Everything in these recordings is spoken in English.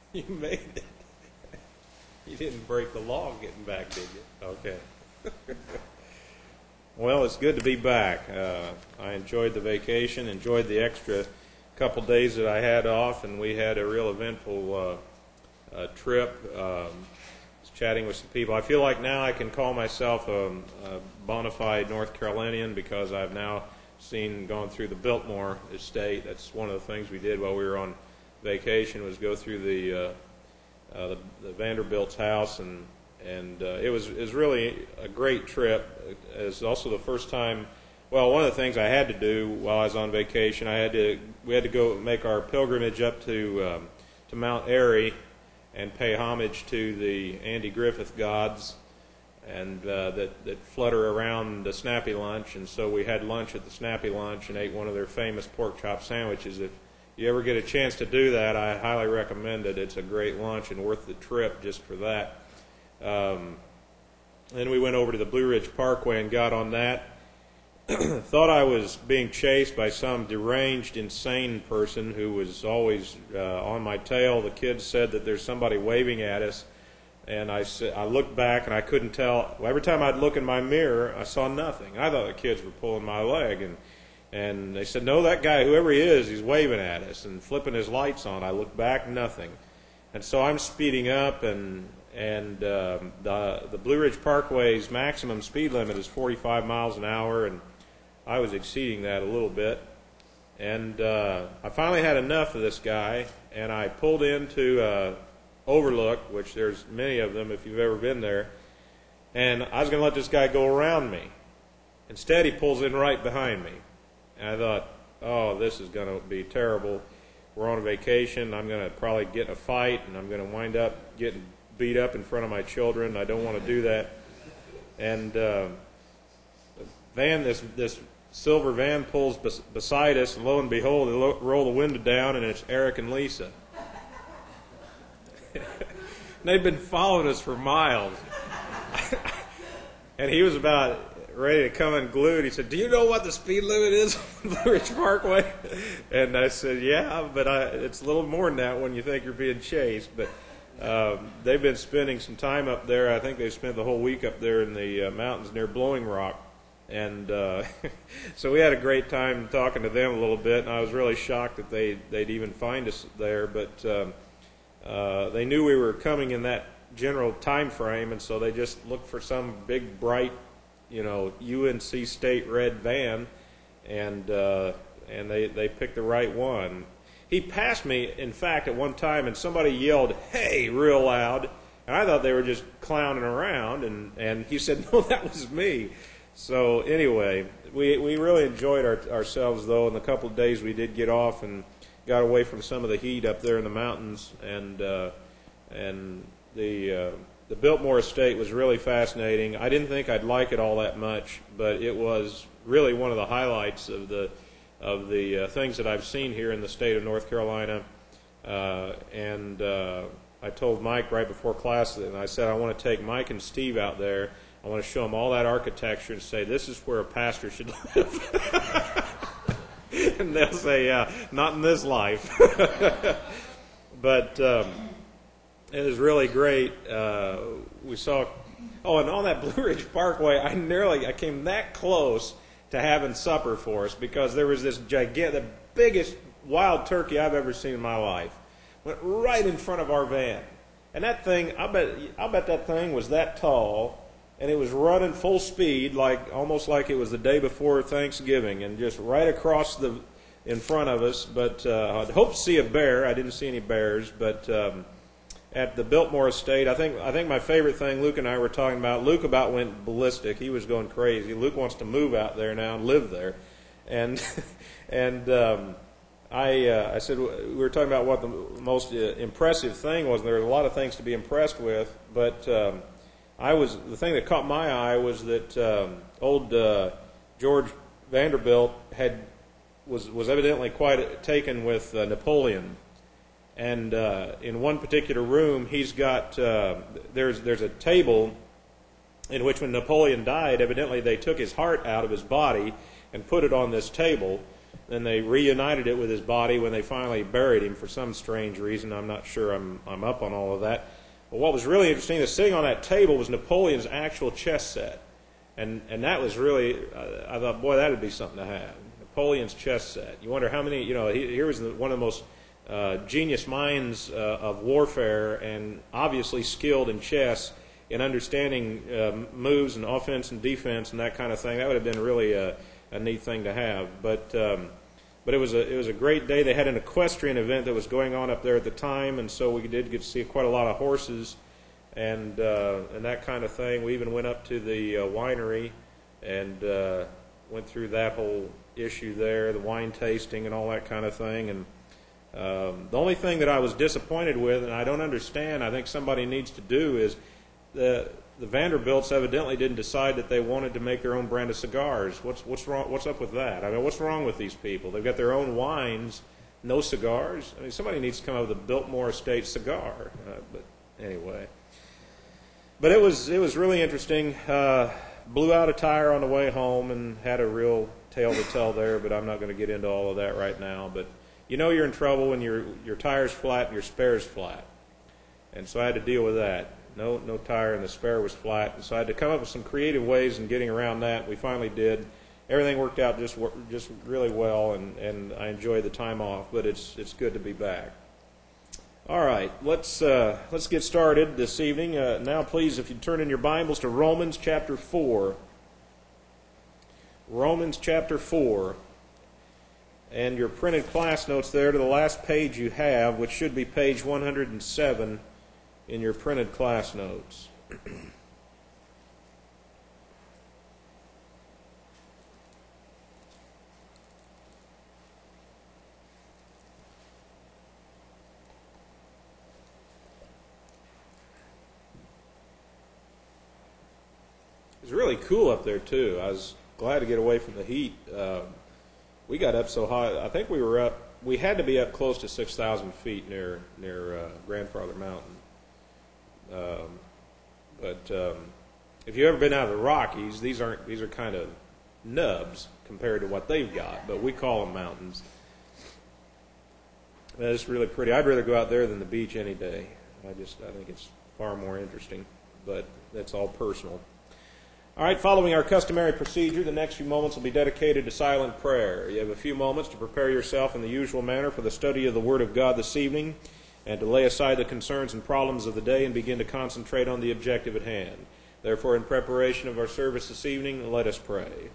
You made it. You didn't break the law getting back, did you? Okay. Well, it's good to be back. I enjoyed the vacation, enjoyed the extra couple days that I had off, and we had a real eventful trip. Chatting with some people. I feel like now I can call myself a bona fide North Carolinian because I've now gone through the Biltmore estate. That's one of the things we did while we were on vacation, was go through the Vanderbilt's house, and it was really a great trip. It's also the first time. Well, one of the things I had to do while I was on vacation, we had to go make our pilgrimage up to Mount Airy and pay homage to the Andy Griffith gods, and that flutter around the Snappy Lunch. And so we had lunch at the Snappy Lunch and ate one of their famous pork chop sandwiches. If you ever get a chance to do that, I highly recommend it. It's a great lunch and worth the trip just for that. Then we went over to the Blue Ridge Parkway and got on that. Thought I was being chased by some deranged, insane person who was always on my tail. The kids said that there's somebody waving at us, and I looked back and I couldn't tell. Every time I'd look in my mirror, I saw nothing. I thought the kids were pulling my leg, and they said, "No, that guy, whoever he is, he's waving at us and flipping his lights on." I looked back, nothing, and so I'm speeding up, and the Blue Ridge Parkway's maximum speed limit is 45 miles an hour, and I was exceeding that a little bit, and I finally had enough of this guy, and I pulled into Overlook, which there's many of them if you've ever been there, and I was going to let this guy go around me. Instead, he pulls in right behind me, and I thought, oh, this is going to be terrible. We're on a vacation. I'm going to probably get in a fight, and I'm going to wind up getting beat up in front of my children. I don't want to do that. And this silver van pulls beside us, and lo and behold, they roll the window down, and it's Eric and Lisa. They've been following us for miles. And he was about ready to come unglued. He said, "Do you know what the speed limit is on Blue Ridge Parkway?" And I said, "Yeah, but it's a little more than that when you think you're being chased." But they've been spending some time up there. I think they spent the whole week up there in the mountains near Blowing Rock. And so we had a great time talking to them a little bit, and I was really shocked that they'd even find us there. But they knew we were coming in that general time frame, and so they just looked for some big, bright, UNC State red van, and they picked the right one. He passed me, in fact, at one time, and somebody yelled, "Hey," real loud, and I thought they were just clowning around, and he said, "No, that was me." So anyway, we really enjoyed ourselves, though, in the couple of days we did get off and got away from some of the heat up there in the mountains, and the Biltmore estate was really fascinating. I didn't think I'd like it all that much, but it was really one of the highlights of the things that I've seen here in the state of North Carolina. I told Mike right before class, and I said I want to take Mike and Steve out there. I want to show them all that architecture and say, this is where a pastor should live. And they'll say, yeah, not in this life. But it was really great. We saw, and on that Blue Ridge Parkway, I came that close to having supper for us, because there was this the biggest wild turkey I've ever seen in my life. Went right in front of our van. And that thing, I'll bet that thing was that tall, and it was running full speed, almost like it was the day before Thanksgiving, and just right across in front of us. But I'd hoped to see a bear. I didn't see any bears. But at the Biltmore estate, I think my favorite thing, Luke and I were talking about, Luke about went ballistic. He was going crazy. Luke wants to move out there now and live there. And I said, we were talking about what the most impressive thing was. There were a lot of things to be impressed with, but the thing that caught my eye was that old George Vanderbilt was evidently quite taken with Napoleon. And in one particular room, he's got there's a table in which, when Napoleon died, evidently they took his heart out of his body and put it on this table. then they reunited it with his body when they finally buried him for some strange reason. I'm not sure I'm up on all of that. But what was really interesting is sitting on that table was Napoleon's actual chess set. And that was really, I thought, boy, that would be something to have. Napoleon's chess set. You wonder how many, here was one of the most genius minds of warfare, and obviously skilled in chess in understanding moves and offense and defense and that kind of thing. That would have been really a neat thing to have. But it was a great day. They had an equestrian event that was going on up there at the time, and so we did get to see quite a lot of horses and that kind of thing. We even went up to the winery and went through that whole issue there, the wine tasting and all that kind of thing. And the only thing that I was disappointed with, and I don't understand, I think somebody needs to do, is the Vanderbilts evidently didn't decide that they wanted to make their own brand of cigars. What's wrong? What's up with that? I mean, what's wrong with these people? They've got their own wines, no cigars. I mean, somebody needs to come up with a Biltmore Estate cigar. But anyway, but it was really interesting. Blew out a tire on the way home and had a real tale to tell there. But I'm not going to get into all of that right now. But you're in trouble when your tire's flat and your spare's flat, and so I had to deal with that. No tire, and the spare was flat, and so I had to come up with some creative ways in getting around that. We finally did. Everything worked out just really well, and I enjoyed the time off. But it's good to be back. All right, let's get started this evening. Now, please, if you turn in your Bibles to Romans chapter 4. Romans chapter 4, and your printed class notes there to the last page you have, which should be page 107. In your printed class notes. It's really cool up there too. I was glad to get away from the heat. We got up so high. I think we had to be up close to 6,000 feet near Grandfather Mountain. But if you've ever been out of the Rockies, these are kind of nubs compared to what they've got, but we call them mountains. It's really pretty. I'd rather go out there than the beach any day. I think it's far more interesting, but that's all personal. All right, following our customary procedure, the next few moments will be dedicated to silent prayer. You have a few moments to prepare yourself in the usual manner for the study of the Word of God this evening, and to lay aside the concerns and problems of the day and begin to concentrate on the objective at hand. Therefore, in preparation of our service this evening, let us pray.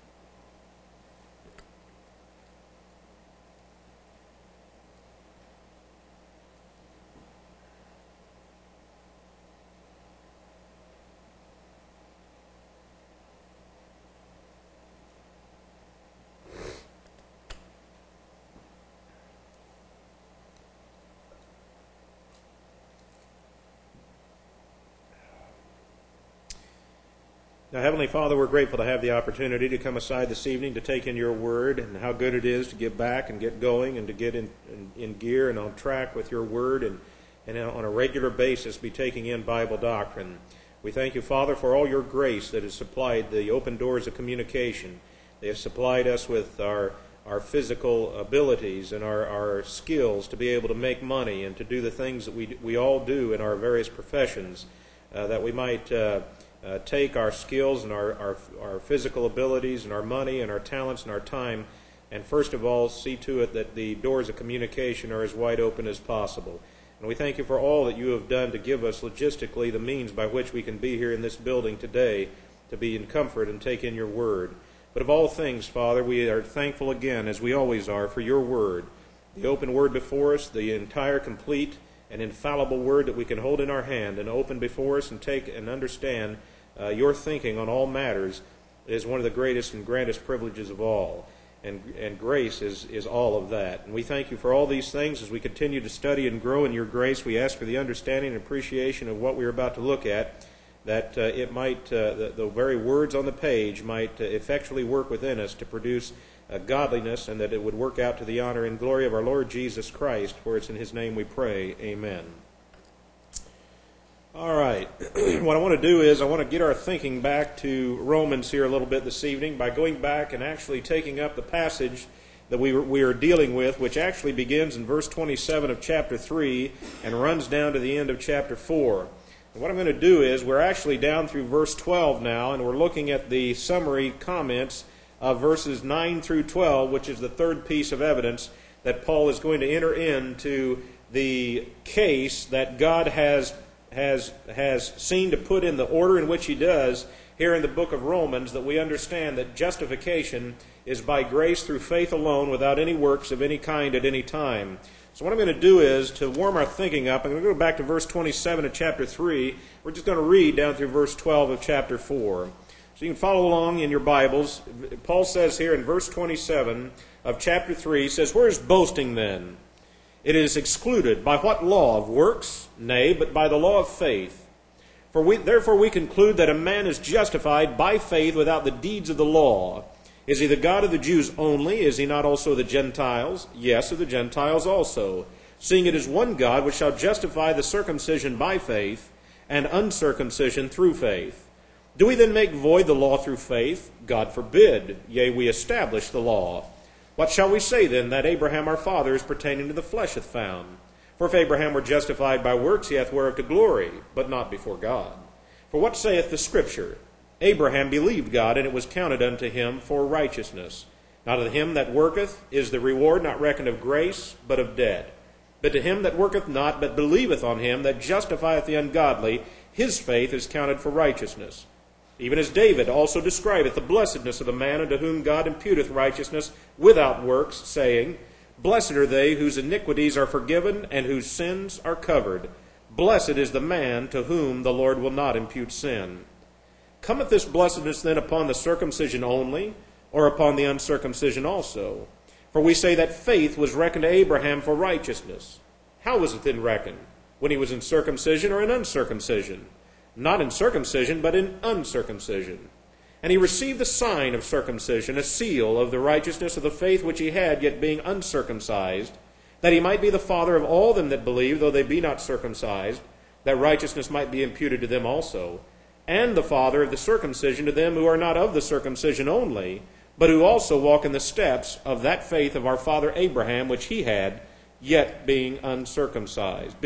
Now, Heavenly Father, we're grateful to have the opportunity to come aside this evening to take in your word, and how good it is to get back and get going and to get in gear and on track with your word, and on a regular basis be taking in Bible doctrine. We thank you, Father, for all your grace that has supplied the open doors of communication. They have supplied us with our physical abilities and our skills to be able to make money and to do the things that we all do in our various professions, that we might take our skills and our physical abilities and our money and our talents and our time, and first of all see to it that the doors of communication are as wide open as possible. And we thank you for all that you have done to give us logistically the means by which we can be here in this building today to be in comfort and take in your word. But of all things, Father, we are thankful again, as we always are, for your word, the open word before us, the entire, complete, and infallible word that we can hold in our hand and open before us and take and understand your thinking on all matters is one of the greatest and grandest privileges of all. And grace is all of that. And we thank you for all these things as we continue to study and grow in your grace. We ask for the understanding and appreciation of what we're about to look at, that it might, the very words on the page might effectually work within us to produce godliness, and that it would work out to the honor and glory of our Lord Jesus Christ, for it's in his name we pray. Amen. All right. What I want to do is I want to get our thinking back to Romans here a little bit this evening by going back and actually taking up the passage that we are dealing with, which actually begins in verse 27 of chapter 3 and runs down to the end of chapter 4. And what I'm going to do is, we're actually down through verse 12 now, and we're looking at the summary comments of verses 9 through 12, which is the third piece of evidence that Paul is going to enter into the case that God has seen to put in the order in which he does here in the book of Romans, that we understand that justification is by grace through faith alone, without any works of any kind at any time. So what I'm going to do is, to warm our thinking up, I'm going to go back to verse 27 of chapter 3. We're just going to read down through verse 12 of chapter 4. So you can follow along in your Bibles. Paul says here in verse 27 of chapter 3, he says, "Where is boasting then? It is excluded. By what law? Of works? Nay, but by the law of faith. Therefore we conclude that a man is justified by faith without the deeds of the law. Is he the God of the Jews only? Is he not also of the Gentiles? Yes, of the Gentiles also. Seeing it is one God which shall justify the circumcision by faith, and uncircumcision through faith. Do we then make void the law through faith? God forbid. Yea, we establish the law. What shall we say then, that Abraham our father is pertaining to the flesh hath found? For if Abraham were justified by works, he hath whereof to glory, but not before God. For what saith the Scripture? Abraham believed God, and it was counted unto him for righteousness. Now to him that worketh is the reward not reckoned of grace, but of debt. But to him that worketh not, but believeth on him that justifieth the ungodly, his faith is counted for righteousness. Even as David also describeth the blessedness of the man unto whom God imputeth righteousness without works, saying, Blessed are they whose iniquities are forgiven, and whose sins are covered. Blessed is the man to whom the Lord will not impute sin. Cometh this blessedness then upon the circumcision only, or upon the uncircumcision also? For we say that faith was reckoned to Abraham for righteousness. How was it then reckoned? When he was in circumcision or in uncircumcision? Not in circumcision, but in uncircumcision. And he received the sign of circumcision, a seal of the righteousness of the faith which he had, yet being uncircumcised, that he might be the father of all them that believe, though they be not circumcised, that righteousness might be imputed to them also, and the father of the circumcision to them who are not of the circumcision only, but who also walk in the steps of that faith of our father Abraham, which he had, yet being uncircumcised.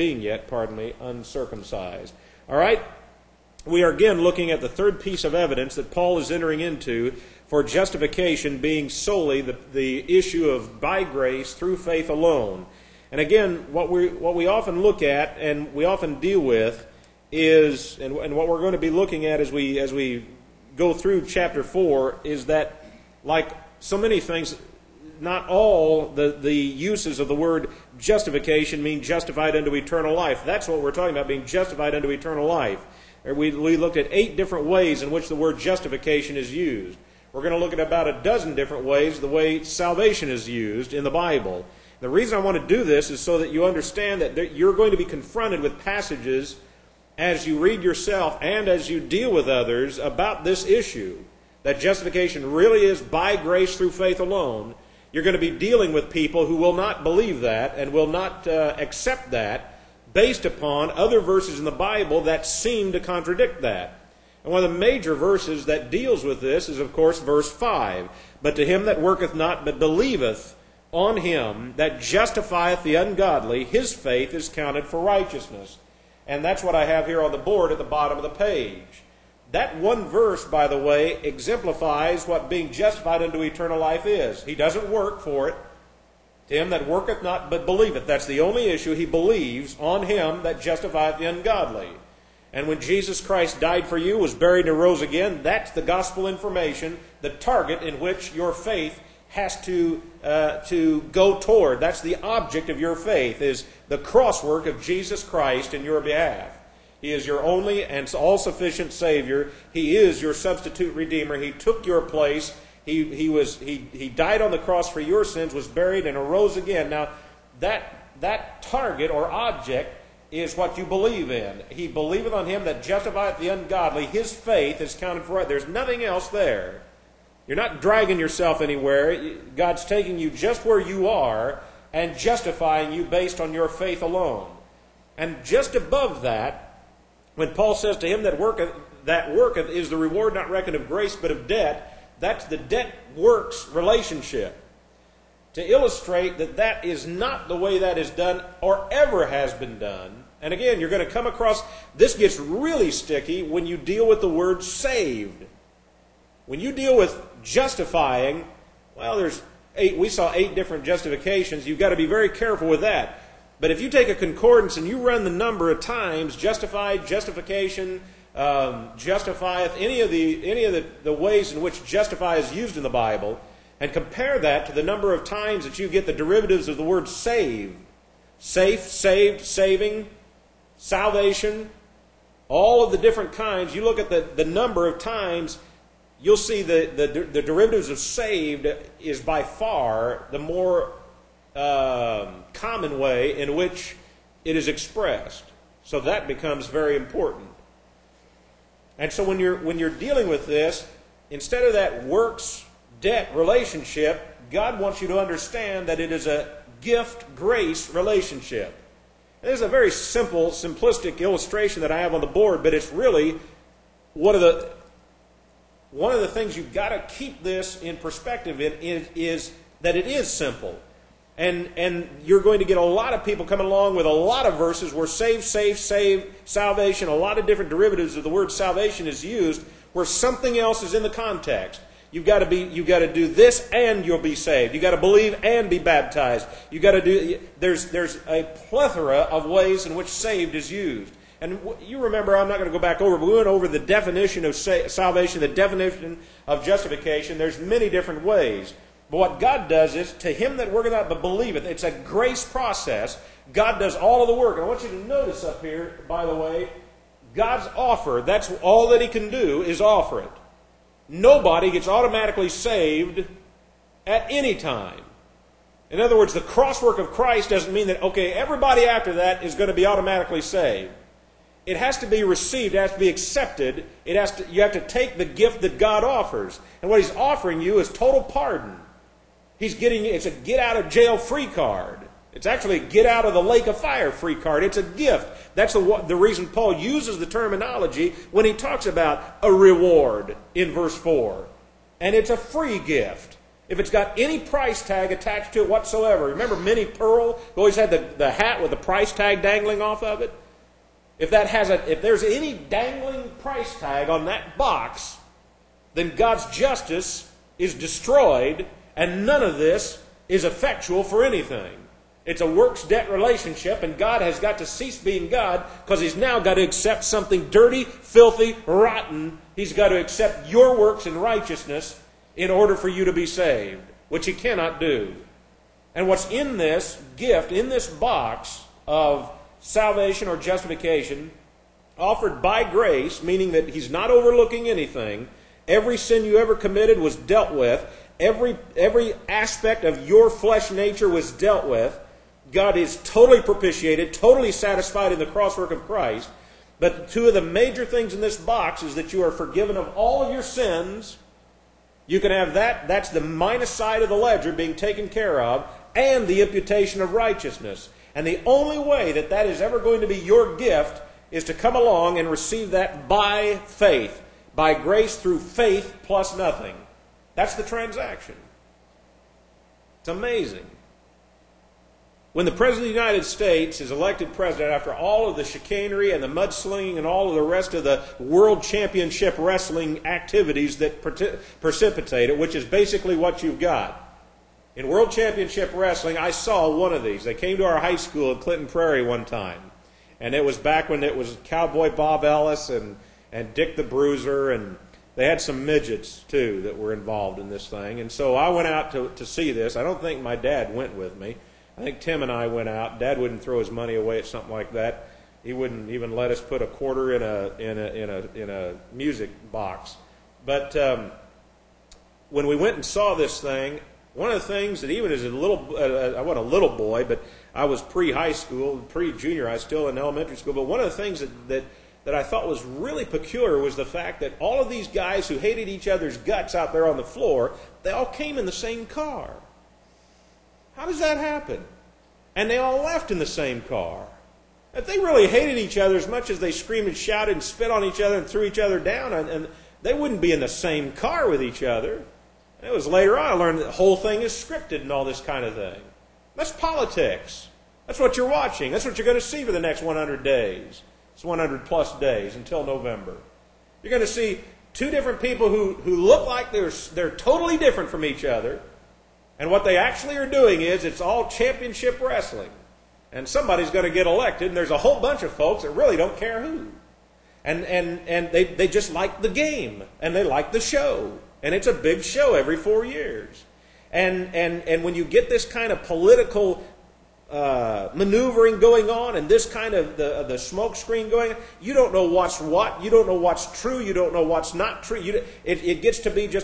Uncircumcised. All right? We are again looking at the third piece of evidence that Paul is entering into for justification being solely the issue of by grace through faith alone. And again, what we often look at and we often deal with is, and what we're going to be looking at as we go through chapter 4, is that, like so many things, not all the uses of the word justification mean justified unto eternal life. That's what we're talking about, being justified unto eternal life. We looked at 8 different ways in which the word justification is used. We're going to look at about a dozen different ways the way salvation is used in the Bible. The reason I want to do this is so that you understand that you're going to be confronted with passages as you read yourself and as you deal with others about this issue, that justification really is by grace through faith alone. You're going to be dealing with people who will not believe that and will not accept that, based upon other verses in the Bible that seem to contradict that. And one of the major verses that deals with this is, of course, verse 5. But to him that worketh not, but believeth on him that justifieth the ungodly, his faith is counted for righteousness. And that's what I have here on the board at the bottom of the page. That one verse, by the way, exemplifies what being justified unto eternal life is. He doesn't work for it. To him that worketh not, but believeth. That's the only issue. He believes on him that justifieth the ungodly. And when Jesus Christ died for you, was buried and rose again, that's the gospel information, the target in which your faith has to go toward. That's the object of your faith, is the crosswork of Jesus Christ in your behalf. He is your only and all-sufficient Savior. He is your substitute Redeemer. He took your place. He died on the cross for your sins, was buried, and arose again. Now, that target or object is what you believe in. He believeth on him that justifieth the ungodly. His faith is counted for right. There's nothing else there. You're not dragging yourself anywhere. God's taking you just where you are and justifying you based on your faith alone. And just above that, when Paul says to him that worketh is the reward not reckoned of grace but of debt, that's the debt-works relationship. to illustrate that that is not the way that is done or ever has been done. And again, you're going to come across, this gets really sticky when you deal with the word saved. When you deal with justifying, well, we saw 8 different justifications. You've got to be very careful with that. But if you take a concordance and you run the number of times, justified, justification, justifieth, any of the ways in which justify is used in the Bible, and compare that to the number of times that you get the derivatives of the word save, safe, saved, saving, salvation, all of the different kinds, you look at the number of times, you'll see the derivatives of saved is by far the more common way in which it is expressed. So that becomes very important. And so when you're dealing with this, instead of that works-debt relationship, God wants you to understand that it is a gift-grace relationship. This is a very simple, simplistic illustration that I have on the board, but it's really one of the things you've got to keep this in perspective is that it is simple. And you're going to get a lot of people coming along with a lot of verses where save, salvation, a lot of different derivatives of the word salvation is used where something else is in the context. You've got to do this and you'll be saved. You've got to believe and be baptized. There's a plethora of ways in which saved is used. And you remember, I'm not going to go back over, but we went over the definition of salvation, the definition of justification. There's many different ways. But what God does is, to him that worketh not but believeth, it's a grace process. God does all of the work. And I want you to notice up here, by the way, God's offer, that's all that he can do is offer it. Nobody gets automatically saved at any time. In other words, the crosswork of Christ doesn't mean that, okay, everybody after that is going to be automatically saved. It has to be received, it has to be accepted. You have to take the gift that God offers. And what he's offering you is total pardon. It's a get out of jail free card. It's actually a get out of the lake of fire free card. It's a gift. That's the reason Paul uses the terminology when he talks about a reward in verse 4. And it's a free gift. If it's got any price tag attached to it whatsoever. Remember Minnie Pearl, who always had the hat with the price tag dangling off of it? If there's any dangling price tag on that box, then God's justice is destroyed, and none of this is effectual for anything. It's a works-debt relationship, and God has got to cease being God because he's now got to accept something dirty, filthy, rotten. He's got to accept your works in righteousness in order for you to be saved, which he cannot do. And what's in this gift, in this box of salvation or justification, offered by grace, meaning that he's not overlooking anything. Every sin you ever committed was dealt with. Every aspect of your flesh nature was dealt with. God is totally propitiated, totally satisfied in the crosswork of Christ. But two of the major things in this box is that you are forgiven of all of your sins. You can have that. That's the minus side of the ledger being taken care of, and the imputation of righteousness. And the only way that that is ever going to be your gift is to come along and receive that by faith, by grace through faith plus nothing. That's the transaction. It's amazing. When the President of the United States is elected president after all of the chicanery and the mudslinging and all of the rest of the World Championship Wrestling activities that precipitate it, which is basically what you've got. In World Championship Wrestling, I saw one of these. They came to our high school at Clinton Prairie one time. And it was back when it was Cowboy Bob Ellis and Dick the Bruiser, and they had some midgets, too, that were involved in this thing. And so I went out to see this. I don't think my dad went with me. I think Tim and I went out. Dad wouldn't throw his money away at something like that. He wouldn't even let us put a quarter in a music box. But when we went and saw this thing, one of the things that even as I wasn't a little boy, but I was pre-high school, pre-junior high, still in elementary school. But one of the things that I thought was really peculiar was the fact that all of these guys who hated each other's guts out there on the floor, they all came in the same car. How does that happen? And they all left in the same car. If they really hated each other as much as they screamed and shouted and spit on each other and threw each other down, and they wouldn't be in the same car with each other. And it was later on I learned that the whole thing is scripted and all this kind of thing. That's politics. That's what you're watching. That's what you're going to see for the next 100 days. It's 100 plus days until November. You're going to see two different people who look like they're totally different from each other. And what they actually are doing is it's all championship wrestling. And somebody's going to get elected, and there's a whole bunch of folks that really don't care who. And they just like the game, and they like the show. And it's a big show every 4 years. And when you get this kind of political maneuvering going on, and this kind of the smoke screen going on, you don't know what's what. You don't know what's true. You don't know what's not true. It gets to be just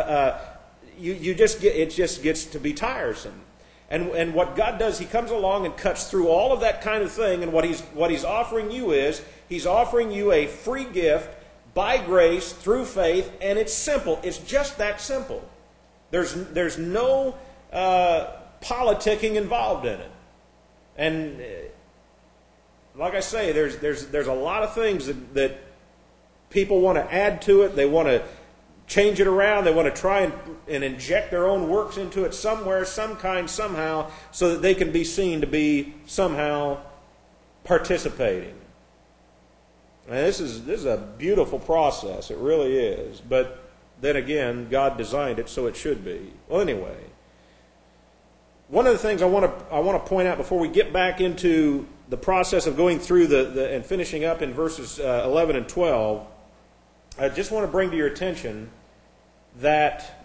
it just gets to be tiresome. And what God does, He comes along and cuts through all of that kind of thing. And what He's offering you is He's offering you a free gift by grace through faith, and it's simple. It's just that simple. There's no politicking involved in it. And like I say, there's a lot of things that people want to add to it. They want to change it around. They want to try and inject their own works into it somewhere, some kind, somehow, so that they can be seen to be somehow participating. And this is a beautiful process. It really is. But then again, God designed it, so it should be. Well, anyway, one of the things I want to point out before we get back into the process of going through and finishing up in verses 11 and 12, I just want to bring to your attention that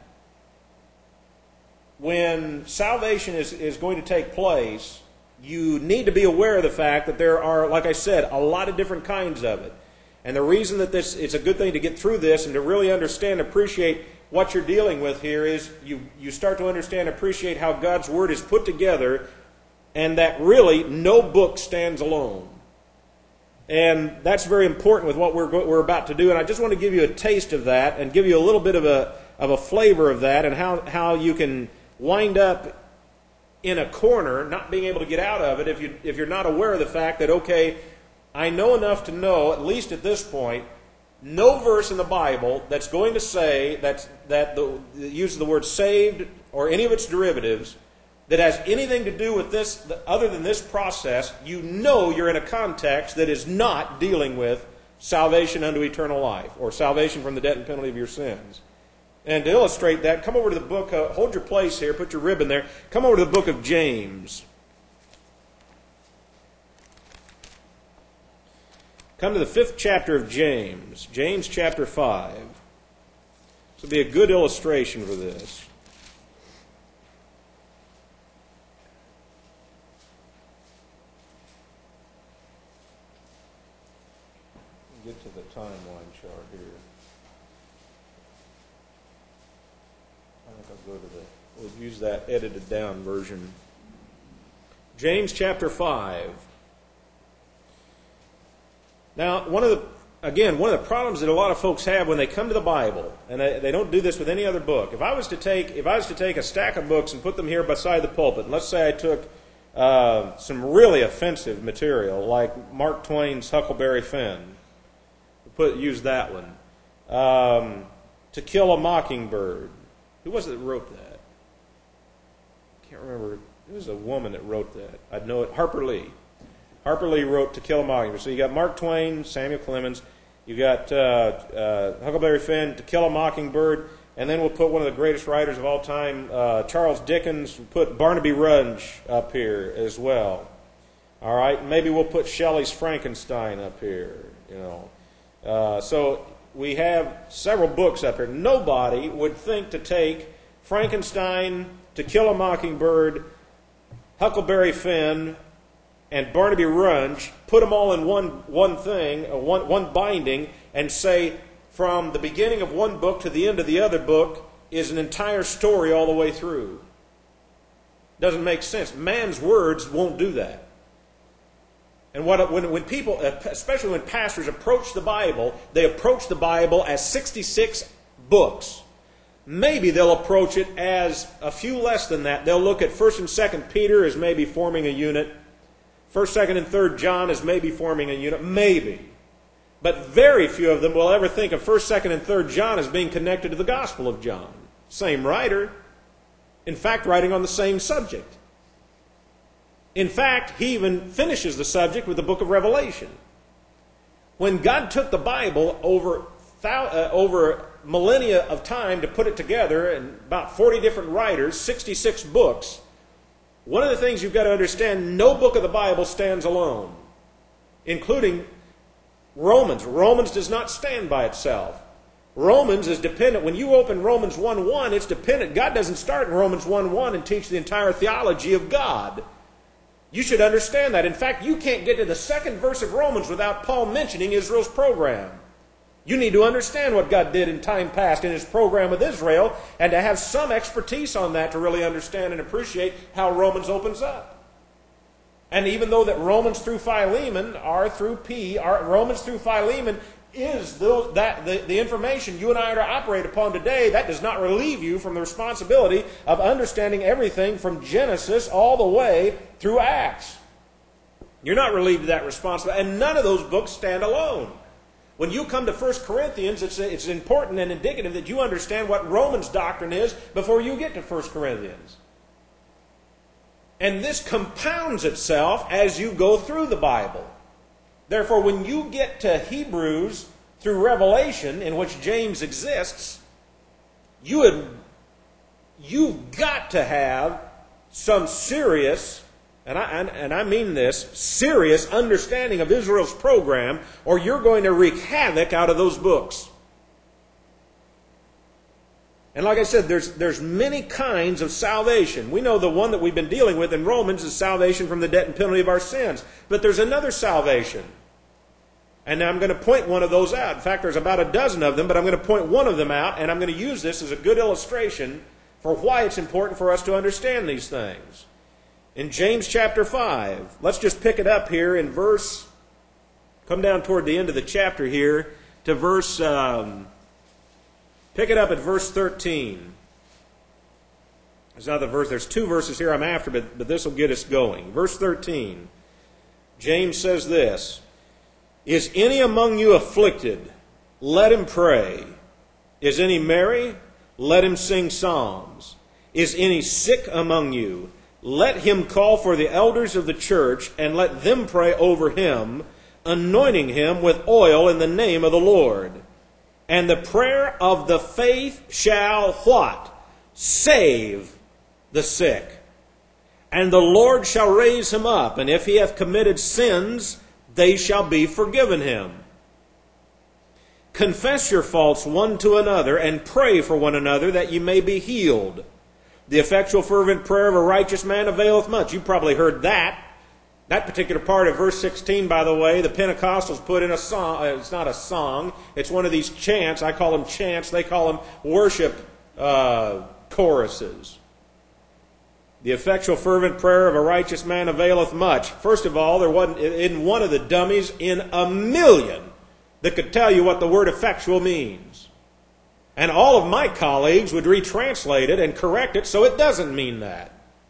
when salvation is going to take place, you need to be aware of the fact that there are, like I said, a lot of different kinds of it. And the reason that it's a good thing to get through this and to really understand and appreciate what you're dealing with here is you start to understand and appreciate how God's Word is put together, and that really no book stands alone. And that's very important with what we're about to do. And I just want to give you a taste of that and give you a little bit of a flavor of that, and how you can wind up in a corner, not being able to get out of it if you're not aware of the fact that, okay, I know enough to know, at least at this point, no verse in the Bible that's going to say that the use of the word saved or any of its derivatives that has anything to do with this other than this process. You know you're in a context that is not dealing with salvation unto eternal life or salvation from the debt and penalty of your sins. And to illustrate that, come over to the book, hold your place here, put your ribbon there, come over to the book of James. Come to the 5th chapter of James, James chapter 5. This will be a good illustration for this. Get to the timeline chart here. I think I'll go to we'll use that edited down version. James chapter 5. Now, one of the problems that a lot of folks have when they come to the Bible, and they don't do this with any other book. If I was to take a stack of books and put them here beside the pulpit, and let's say I took some really offensive material like Mark Twain's Huckleberry Finn, use that one. To Kill a Mockingbird. Who was it that wrote that? I can't remember. It was a woman that wrote that. I'd know it. Harper Lee. Harper Lee wrote To Kill a Mockingbird. So you got Mark Twain, Samuel Clemens, you got Huckleberry Finn, To Kill a Mockingbird, and then we'll put one of the greatest writers of all time, Charles Dickens. We'll put Barnaby Rudge up here as well. All right, maybe we'll put Shelley's Frankenstein up here. So we have several books up here. Nobody would think to take Frankenstein, To Kill a Mockingbird, Huckleberry Finn, and Barnaby Rudge, put them all in one thing, one binding, and say from the beginning of one book to the end of the other book is an entire story all the way through. Doesn't make sense. Man's words won't do that. And when people, especially when pastors approach the Bible, they approach the Bible as 66 books. Maybe they'll approach it as a few less than that. They'll look at 1st and 2nd Peter as maybe forming a unit. 1st, 2nd, and 3rd John as maybe forming a unit. Maybe. But very few of them will ever think of 1st, 2nd, and 3rd John as being connected to the Gospel of John. Same writer. In fact, writing on the same subject. In fact, he even finishes the subject with the book of Revelation. When God took the Bible over millennia of time to put it together, and about 40 different writers, 66 books, one of the things you've got to understand, no book of the Bible stands alone, including Romans. Romans does not stand by itself. Romans is dependent. When you open Romans 1:1, it's dependent. God doesn't start in Romans 1:1 and teach the entire theology of God. You should understand that. In fact, you can't get to the second verse of Romans without Paul mentioning Israel's program. You need to understand what God did in time past in His program with Israel, and to have some expertise on that to really understand and appreciate how Romans opens up. And even though that Romans through Philemon, R through P, Romans through Philemon is the information you and I are to operate upon today, that does not relieve you from the responsibility of understanding everything from Genesis all the way through Acts. You're not relieved of that responsibility, and none of those books stand alone. When you come to 1 Corinthians, it's important and indicative that you understand what Romans doctrine is before you get to 1 Corinthians. And this compounds itself as you go through the Bible. Therefore, when you get to Hebrews through Revelation, in which James exists, you've got to have some serious, and I mean this, serious understanding of Israel's program, or you're going to wreak havoc out of those books. And like I said, there's many kinds of salvation. We know the one that we've been dealing with in Romans is salvation from the debt and penalty of our sins. But there's another salvation. And now I'm going to point one of those out. In fact, there's about a dozen of them, but I'm going to point one of them out, and I'm going to use this as a good illustration for why it's important for us to understand these things. In James chapter 5, let's just pick it up here in come down toward the end of the chapter here, to pick it up at verse 13. It's not the verse, there's two verses here I'm after, but this will get us going. Verse 13, James says this, "Is any among you afflicted? Let him pray. Is any merry? Let him sing psalms. Is any sick among you? Let him call for the elders of the church, and let them pray over him, anointing him with oil in the name of the Lord. And the prayer of the faith shall" what? "Save the sick. And the Lord shall raise him up, and if he hath committed sins, they shall be forgiven him. Confess your faults one to another, and pray for one another, that you may be healed. The effectual fervent prayer of a righteous man availeth much." You've probably heard that. That particular part of verse 16, by the way, the Pentecostals put in a song. It's not a song. It's one of these chants. I call them chants. They call them worship choruses. The effectual fervent prayer of a righteous man availeth much. First of all, there isn't one of the dummies in a million that could tell you what the word effectual means. And all of my colleagues would retranslate it and correct it so it doesn't mean that.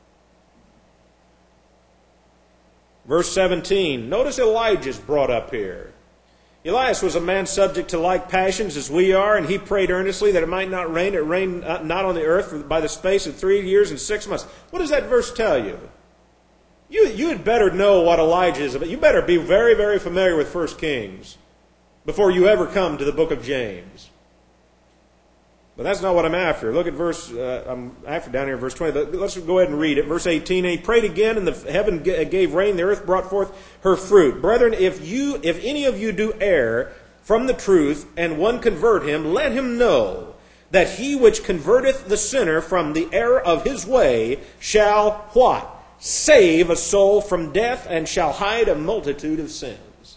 Verse 17, notice Elijah's brought up here. Elias was a man subject to like passions as we are, and he prayed earnestly that it might not rain. It rained not on the earth by the space of 3 years and 6 months. What does that verse tell you? You had better know what Elijah is about. You better be very, very familiar with 1 Kings before you ever come to the book of James. But that's not what I'm after. Look at I'm after down here in verse 20. But let's go ahead and read it. Verse 18, "And he prayed again, and the heaven gave rain, the earth brought forth her fruit. Brethren, if any of you do err from the truth, and one convert him, let him know that he which converteth the sinner from the error of his way shall" what? "Save a soul from death, and shall hide a multitude of sins."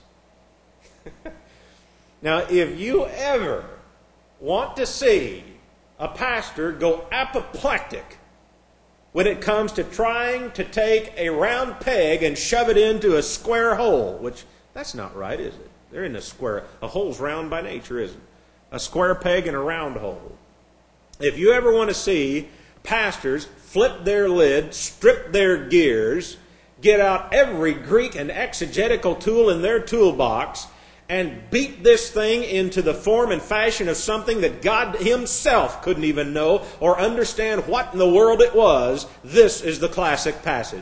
Now, if you ever want to see a pastor go apoplectic when it comes to trying to take a round peg and shove it into a square hole, which that's not right, is it? They're in a square. A hole's round by nature, isn't it? A square peg in a round hole. If you ever want to see pastors flip their lid, strip their gears, get out every Greek and exegetical tool in their toolbox, and beat this thing into the form and fashion of something that God himself couldn't even know or understand what in the world it was, this is the classic passage.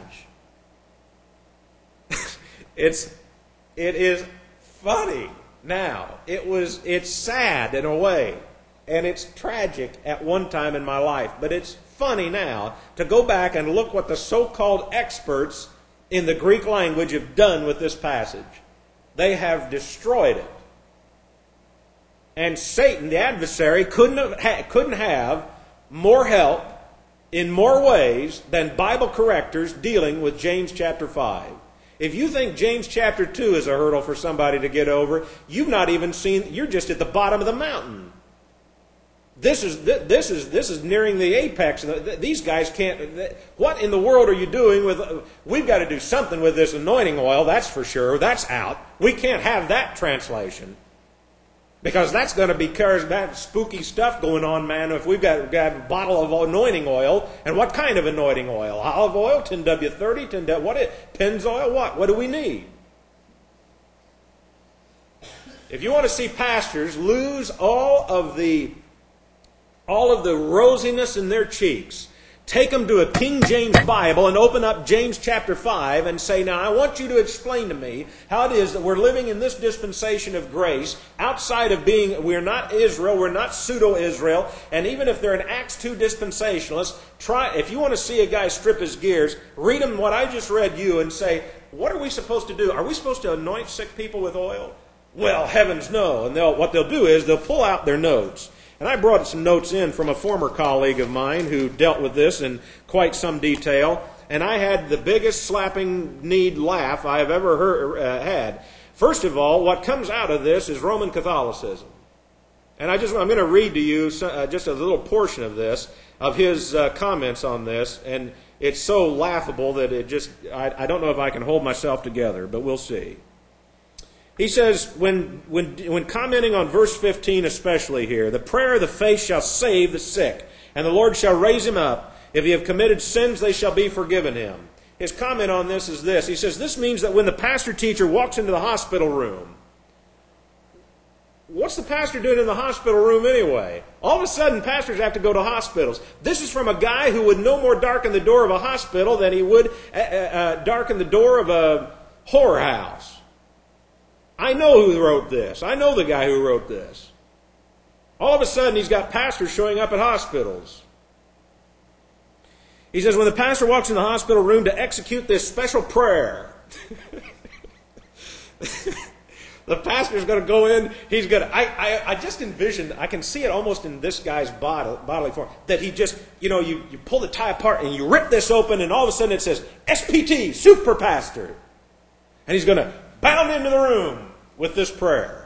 It is funny now. It's sad in a way, and it's tragic at one time in my life, but it's funny now to go back and look what the so-called experts in the Greek language have done with this passage. They have destroyed it. And Satan, the adversary, couldn't have more help in more ways than Bible correctors dealing with James chapter 5. If you think James chapter 2 is a hurdle for somebody to get over, you've not even seen, you're just at the bottom of the mountain. This is nearing the apex. These guys can't. What in the world are you doing with? We've got to do something with this anointing oil. That's for sure. That's out. We can't have that translation because that's going to be charismatic, spooky stuff going on, man. If we've got a bottle of anointing oil, and what kind of anointing oil? Olive oil, 10W30, 10W what? Pennzoil, what? What do we need? If you want to see pastors lose all of the rosiness in their cheeks, take them to a King James Bible and open up James chapter 5 and say, now I want you to explain to me how it is that we're living in this dispensation of grace outside of we're not Israel, we're not pseudo-Israel, and even if they're an Acts 2 dispensationalist, if you want to see a guy strip his gears, read him what I just read you and say, what are we supposed to do? Are we supposed to anoint sick people with oil? Well, heavens no. And what they'll do is they'll pull out their notes. And I brought some notes in from a former colleague of mine who dealt with this in quite some detail. And I had the biggest slapping-kneed laugh I have ever had. First of all, what comes out of this is Roman Catholicism. And I'm going to read to you just a little portion of this, of his comments on this. And it's so laughable that I don't know if I can hold myself together, but we'll see. He says, when commenting on verse 15 especially here, the prayer of the faith shall save the sick, and the Lord shall raise him up. If he have committed sins, they shall be forgiven him. His comment on this is this. He says, this means that when the pastor-teacher walks into the hospital room, what's the pastor doing in the hospital room anyway? All of a sudden, pastors have to go to hospitals. This is from a guy who would no more darken the door of a hospital than he would darken the door of a whorehouse. I know who wrote this. I know the guy who wrote this. All of a sudden, he's got pastors showing up at hospitals. He says, when the pastor walks in the hospital room to execute this special prayer, the pastor's going to go in, he's going to, I just envisioned, I can see it almost in this guy's bodily form, that he just, you pull the tie apart and you rip this open and all of a sudden it says, SPT, Super Pastor. And he's going to bound into the room with this prayer.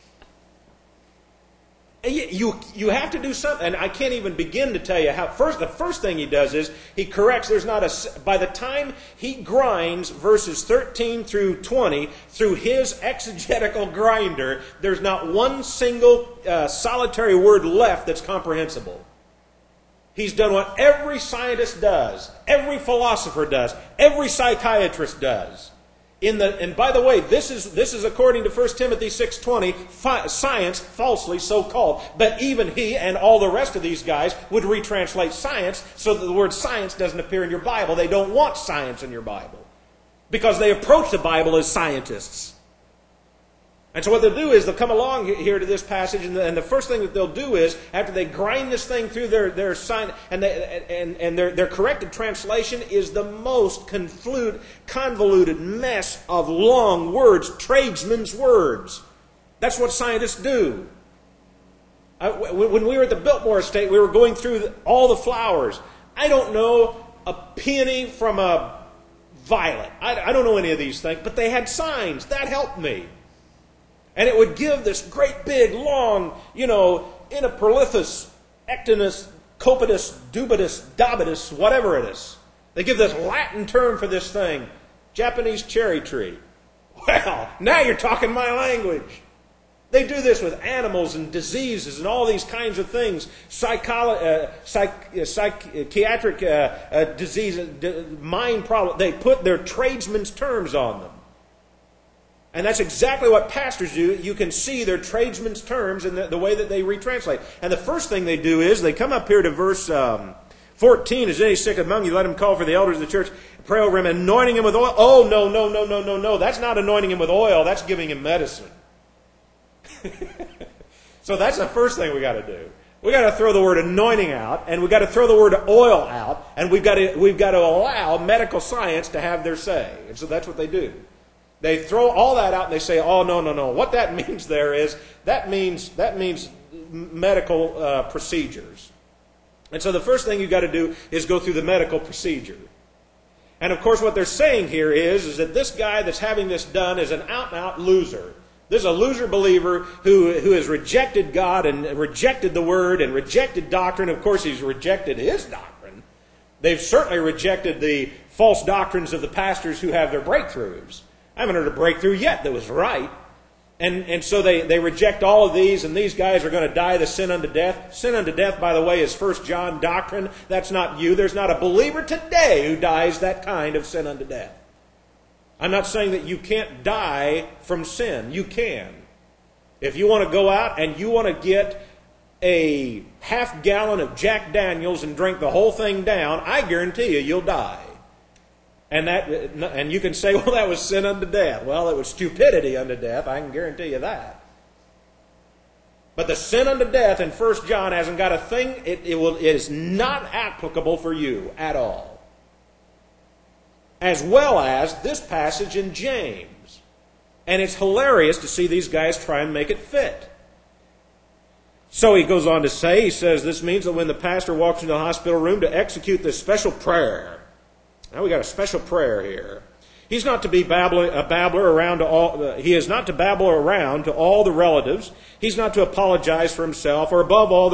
You have to do something, and I can't even begin to tell you how. The first thing he does is he corrects. By the time he grinds verses 13 through 20 through his exegetical grinder, there's not one single solitary word left that's comprehensible. He's done what every scientist does, every philosopher does, every psychiatrist does. And by the way, this is according to 1 Timothy 6:20, science falsely so called. But even he and all the rest of these guys would retranslate science so that the word science doesn't appear in your Bible. They don't want science in your Bible because they approach the Bible as scientists. And so what they'll do is they'll come along here to this passage, and the first thing that they'll do is, after they grind this thing through their sign, and their corrected translation is the most convoluted mess of long words, tradesmen's words. That's what scientists do. When we were at the Biltmore Estate, we were going through all the flowers. I don't know a peony from a violet. I don't know any of these things, but they had signs. That helped me. And it would give this great big, long, Inoperlithus, Ectinus, Copitus, Dubitus, Dobitus, whatever it is. They give this Latin term for this thing, Japanese cherry tree. Well, now you're talking my language. They do this with animals and diseases and all these kinds of things, psychiatric diseases, mind problems. They put their tradesmen's terms on them. And that's exactly what pastors do. You can see their tradesmen's terms in the way that they retranslate. And the first thing they do is they come up here to verse 14. Is any sick among you? Let him call for the elders of the church. Pray over him, anointing him with oil. Oh, no. That's not anointing him with oil. That's giving him medicine. So that's the first thing we got to do. We got to throw the word anointing out, and we got to throw the word oil out, and we've got to allow medical science to have their say. And so that's what they do. They throw all that out and they say, oh, no. What that means there is, that means medical procedures. And so the first thing you've got to do is go through the medical procedure. And of course what they're saying here is that this guy that's having this done is an out-and-out loser. This is a loser believer who has rejected God and rejected the Word and rejected doctrine. Of course, he's rejected his doctrine. They've certainly rejected the false doctrines of the pastors who have their breakthroughs. I haven't heard a breakthrough yet that was right. And so they reject all of these, and these guys are going to die the sin unto death. Sin unto death, by the way, is 1 John doctrine. That's not you. There's not a believer today who dies that kind of sin unto death. I'm not saying that you can't die from sin. You can. If you want to go out and you want to get a half gallon of Jack Daniels and drink the whole thing down, I guarantee you'll die. And you can say, well, that was sin unto death. Well, it was stupidity unto death. I can guarantee you that. But the sin unto death in 1 John hasn't got a thing. It is not applicable for you at all. As well as this passage in James. And it's hilarious to see these guys try and make it fit. So he goes on to say, he says, this means that when the pastor walks into the hospital room to execute this special prayer. Now we got a special prayer here. He's not to be a babbler around to all. He is not to babble around to all the relatives. He's not to apologize for himself, or above all the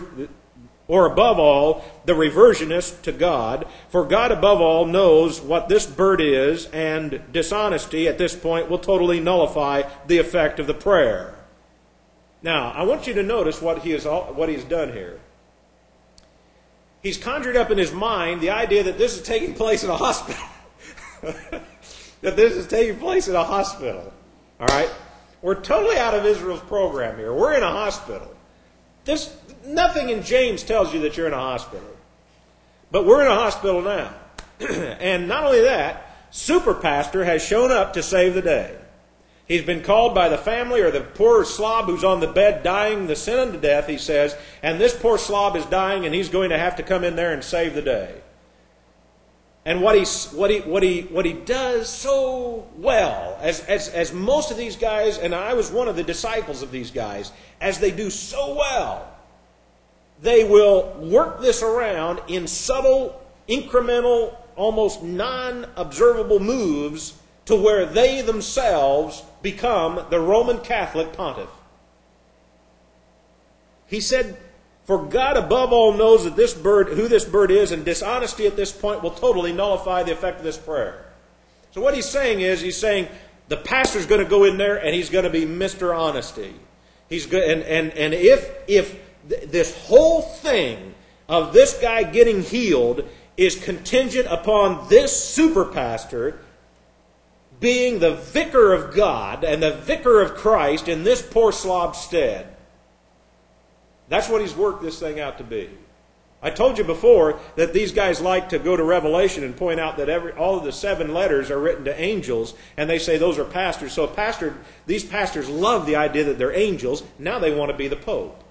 reversionist to God. For God above all knows what this bird is, and dishonesty at this point will totally nullify the effect of the prayer. Now I want you to notice what he's done here. He's conjured up in his mind the idea that this is taking place in a hospital. That this is taking place in a hospital. All right? We're totally out of Israel's program here. We're in a hospital. Nothing in James tells you that you're in a hospital. But we're in a hospital now. And not only that, Super Pastor has shown up to save the day. He's been called by the family or the poor slob who's on the bed dying the sin unto death, he says, and this poor slob is dying and he's going to have to come in there and save the day. And what he does so well, as most of these guys, and I was one of the disciples of these guys, as they do so well, they will work this around in subtle, incremental, almost non-observable moves to where they themselves become the Roman Catholic pontiff. He said, for God above all knows that who this bird is, and dishonesty at this point will totally nullify the effect of this prayer. So what he's saying is, the pastor's going to go in there and he's going to be Mr. Honesty. He's good, and if this whole thing of this guy getting healed is contingent upon this super pastor being the vicar of God and the vicar of Christ in this poor slob's stead. That's what he's worked this thing out to be. I told you before that these guys like to go to Revelation and point out that all of the 7 letters are written to angels, and they say those are pastors. So these pastors love the idea that they're angels. Now they want to be the Pope.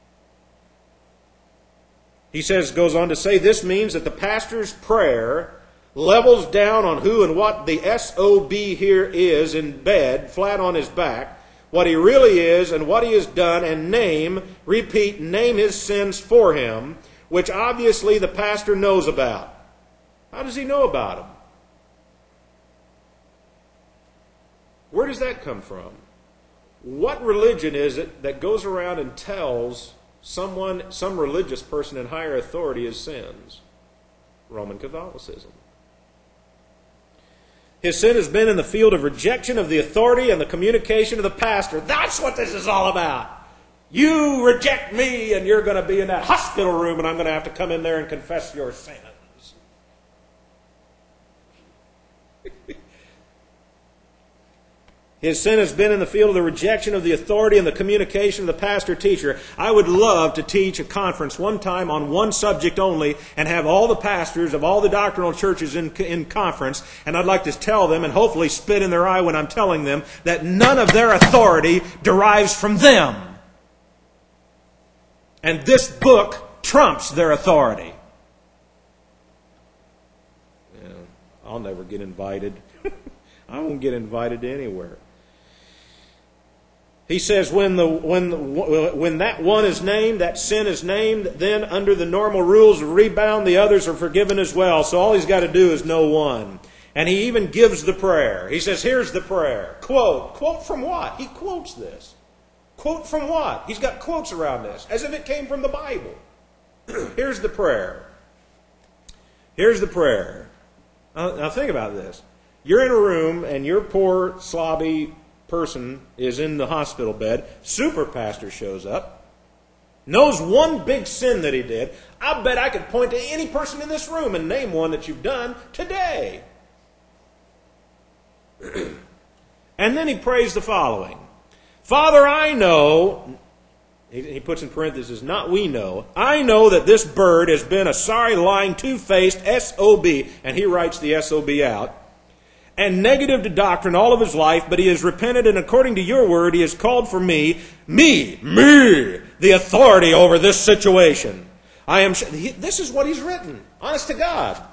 He goes on to say, this means that the pastor's prayer levels down on who and what the SOB here is in bed, flat on his back, what he really is and what he has done, and name his sins for him, which obviously the pastor knows about. How does he know about them? Where does that come from? What religion is it that goes around and tells some religious person in higher authority his sins? Roman Catholicism. His sin has been in the field of rejection of the authority and the communication of the pastor. That's what this is all about. You reject me and you're going to be in that hospital room and I'm going to have to come in there and confess your sins. His sin has been in the field of the rejection of the authority and the communication of the pastor-teacher. I would love to teach a conference one time on one subject only and have all the pastors of all the doctrinal churches in conference, and I'd like to tell them and hopefully spit in their eye when I'm telling them that none of their authority derives from them. And this book trumps their authority. Yeah, I'll never get invited. I won't get invited anywhere. He says when that one is named, that sin is named, then under the normal rules of rebound, the others are forgiven as well. So all he's got to do is know one. And he even gives the prayer. He says, here's the prayer. Quote. Quote from what? He quotes this. Quote from what? He's got quotes around this, as if it came from the Bible. Here's the prayer. Here's the prayer. Now think about this. You're in a room and your poor, slobby person is in the hospital bed. Super pastor shows up. Knows one big sin that he did. I bet I could point to any person in this room and name one that you've done today. And then he prays the following. Father, I know, he puts in parentheses, not we know, I know that this bird has been a sorry, lying, two-faced SOB, and he writes the SOB out, and negative to doctrine all of his life, but he has repented, and according to your word, he has called for me, the authority over this situation. This is what he's written, honest to God.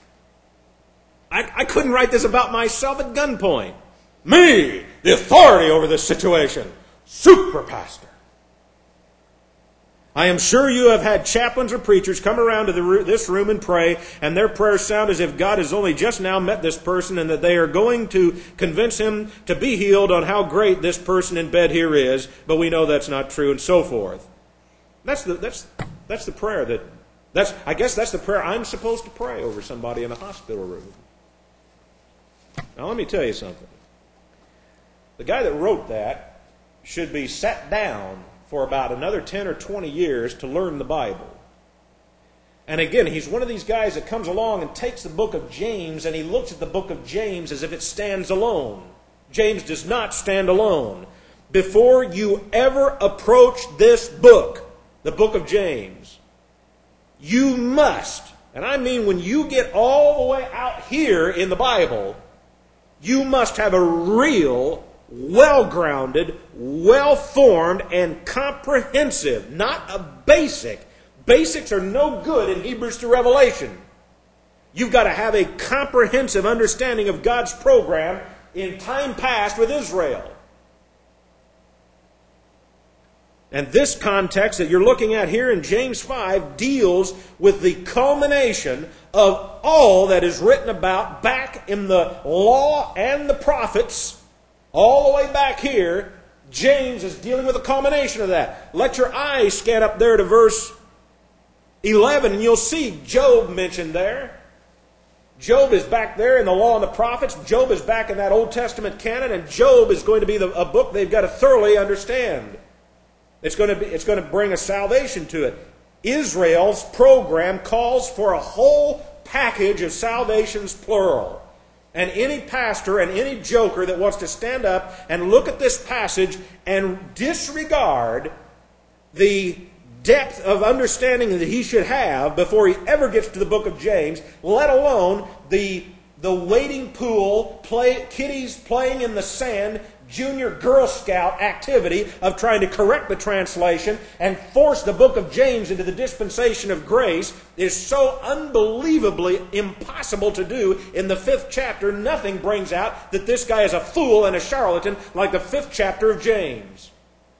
I couldn't write this about myself at gunpoint. Me, the authority over this situation. Super pastor. I am sure you have had chaplains or preachers come around to this room and pray, and their prayers sound as if God has only just now met this person and that they are going to convince him to be healed on how great this person in bed here is, but we know that's not true, and so forth. That's the prayer I guess that's the prayer I'm supposed to pray over somebody in a hospital room. Now let me tell you something. The guy that wrote that should be sat down for about another 10 or 20 years to learn the Bible. And again, he's one of these guys that comes along and takes the book of James and he looks at the book of James as if it stands alone. James does not stand alone. Before you ever approach this book, the book of James, you must, and I mean when you get all the way out here in the Bible, you must have a real, well-grounded, well-formed, and comprehensive, not a basic. Basics are no good in Hebrews to Revelation. You've got to have a comprehensive understanding of God's program in time past with Israel. And this context that you're looking at here in James 5 deals with the culmination of all that is written about back in the law and the prophets. All the way back here, James is dealing with a culmination of that. Let your eyes scan up there to verse 11 and you'll see Job mentioned there. Job is back there in the law and the prophets. Job is back in that Old Testament canon, and Job is going to be a book they've got to thoroughly understand. It's going to bring a salvation to it. Israel's program calls for a whole package of salvations, plural. And any pastor and any joker that wants to stand up and look at this passage and disregard the depth of understanding that he should have before he ever gets to the book of James, let alone the wading pool, kiddies playing in the sand, junior Girl Scout activity of trying to correct the translation and force the book of James into the dispensation of grace is so unbelievably impossible to do. In the 5th chapter, nothing brings out that this guy is a fool and a charlatan like the 5th chapter of James.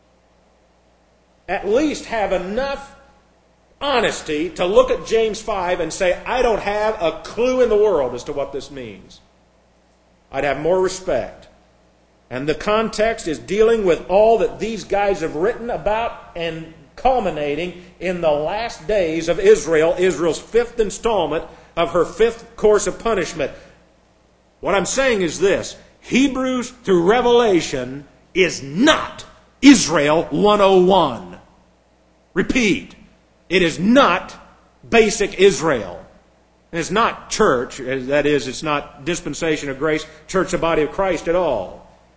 At least have enough honesty to look at James 5 and say, I don't have a clue in the world as to what this means. I'd have more respect. And the context is dealing with all that these guys have written about and culminating in the last days of Israel, Israel's 5th installment of her 5th course of punishment. What I'm saying is this: Hebrews through Revelation is not Israel 101. Repeat, it is not basic Israel. And it's not church, that is, it's not dispensation of grace, church, the body of Christ at all.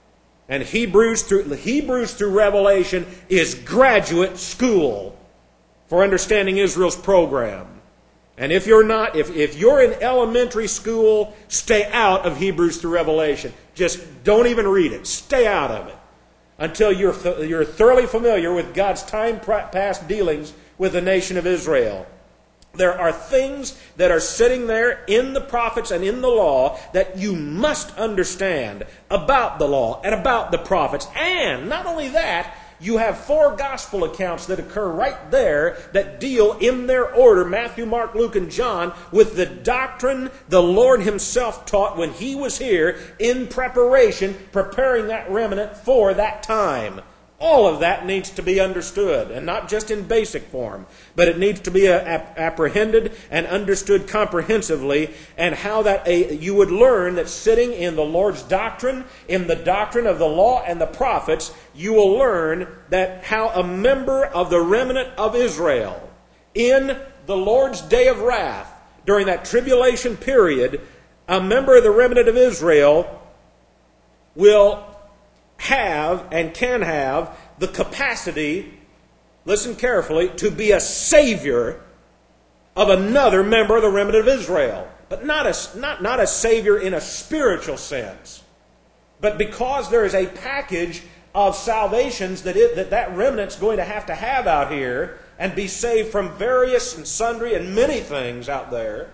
And Hebrews through Revelation is graduate school for understanding Israel's program. And if you're not, if you're in elementary school, stay out of Hebrews through Revelation. Just don't even read it. Stay out of it until you're thoroughly familiar with God's time-past dealings with the nation of Israel. There are things that are sitting there in the prophets and in the law that you must understand about the law and about the prophets. And not only that, you have 4 gospel accounts that occur right there that deal in their order, Matthew, Mark, Luke, and John, with the doctrine the Lord Himself taught when He was here in preparation, preparing that remnant for that time. All of that needs to be understood, and not just in basic form, but it needs to be apprehended and understood comprehensively, and how that you would learn that sitting in the Lord's doctrine, in the doctrine of the law and the prophets, you will learn that how a member of the remnant of Israel, in the Lord's day of wrath, during that tribulation period, a member of the remnant of Israel will have and can have the capacity, listen carefully, to be a savior of another member of the remnant of Israel. But not a savior in a spiritual sense, but because there is a package of salvations that remnant's going to have out here and be saved from various and sundry and many things out there.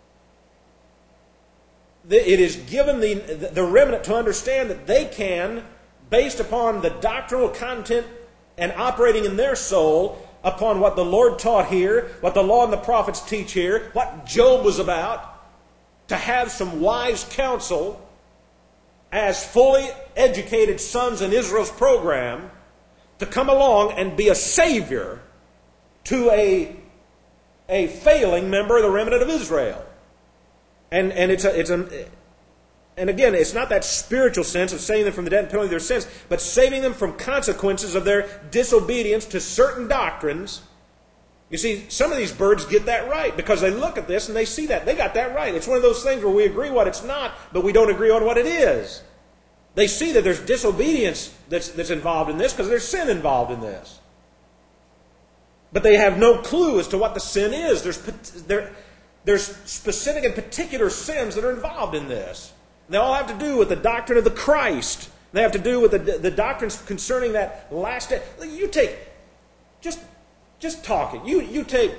It is given the remnant to understand that they can, based upon the doctrinal content and operating in their soul, upon what the Lord taught here, what the law and the prophets teach here, what Job was about, to have some wise counsel as fully educated sons in Israel's program, to come along and be a savior to a failing member of the remnant of Israel. And again, it's not that spiritual sense of saving them from the death and penalty of their sins, but saving them from consequences of their disobedience to certain doctrines. You see, some of these birds get that right because they look at this and they see that. They got that right. It's one of those things where we agree what it's not, but we don't agree on what it is. They see that there's disobedience that's involved in this because there's sin involved in this. But they have no clue as to what the sin is. There's specific and particular sins that are involved in this. They all have to do with the doctrine of the Christ. They have to do with the doctrines concerning that last day. You take, just talking. You take.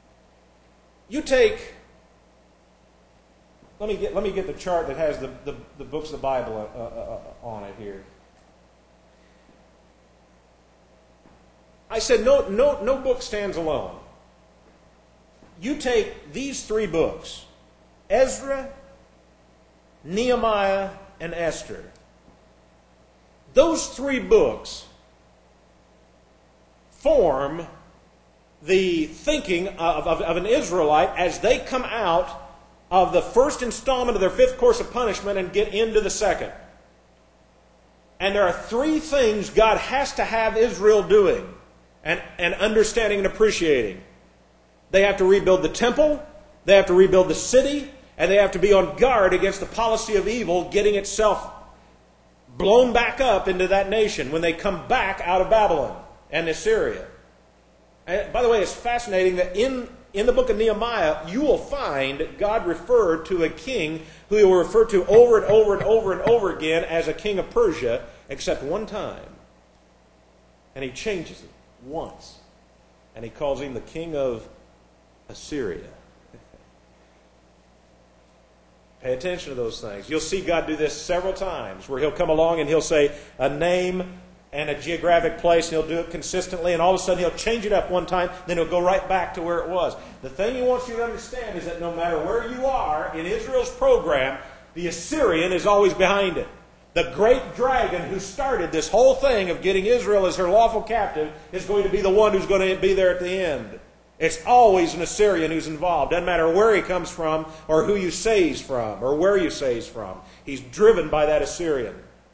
Let me get the chart that has the books of the Bible on it here. I said no book stands alone. You take these 3 books, Ezra, Nehemiah, and Esther. Those 3 books form the thinking of an Israelite as they come out of the first installment of their 5th course of punishment and get into the 2nd. And there are 3 things God has to have Israel doing and understanding and appreciating. They have to rebuild the temple, they have to rebuild the city, and they have to be on guard against the policy of evil getting itself blown back up into that nation when they come back out of Babylon and Assyria. And by the way, it's fascinating that in the book of Nehemiah, you will find God referred to a king who he will refer to over and over and over and over again as a king of Persia, except one time. And he changes it once. And he calls him the king of Assyria. Pay attention to those things. You'll see God do this several times, where he'll come along and he'll say a name and a geographic place, and he'll do it consistently, and all of a sudden he'll change it up one time, then he'll go right back to where it was. The thing he wants you to understand is that no matter where you are in Israel's program, the Assyrian is always behind it. The great dragon who started this whole thing of getting Israel as her lawful captive is going to be the one who's going to be there at the end. It's always an Assyrian who's involved. Doesn't matter where he comes from or who you say he's from or where you say he's from. He's driven by that Assyrian.